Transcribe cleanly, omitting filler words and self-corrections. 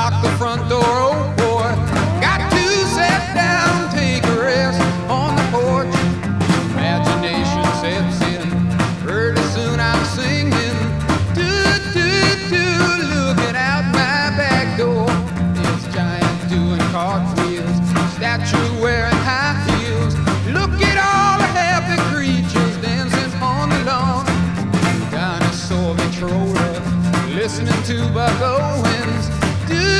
lock the front door, oh boy. Got to sit down, take a rest on the porch. Imagination sets in, pretty soon I'm singing. Do, do, do, looking out my back door. This giant doing cartwheels, statue wearing high heels. Look at all the happy creatures dancing on the lawn. Dinosaur controller, listening to Buck Owens. Do